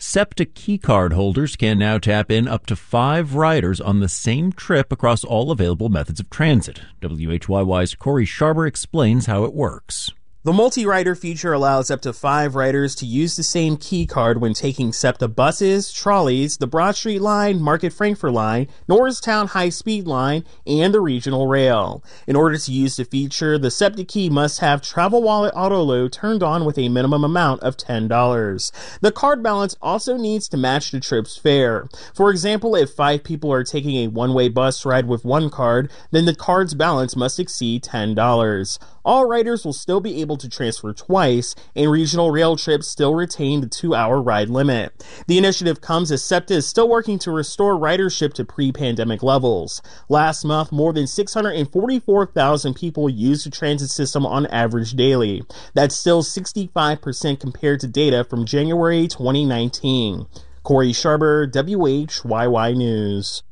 SEPTA keycard holders can now tap in up to 5 riders on the same trip across all available methods of transit. WHYY's Corey Sharber explains how it works. The multi-rider feature allows up to 5 riders to use the same key card when taking SEPTA buses, trolleys, the Broad Street Line, Market Frankford Line, Norristown High-Speed Line, and the Regional Rail. In order to use the feature, the SEPTA key must have Travel Wallet Auto Load turned on with a minimum amount of $10. The card balance also needs to match the trip's fare. For example, if 5 people are taking a one-way bus ride with one card, then the card's balance must exceed $10. All riders will still be able to transfer twice, and regional rail trips still retain the 2-hour ride limit. The initiative comes as SEPTA is still working to restore ridership to pre-pandemic levels. Last month, more than 644,000 people used the transit system on average daily. That's still 65% compared to data from January 2019. Corey Sharber, WHYY News.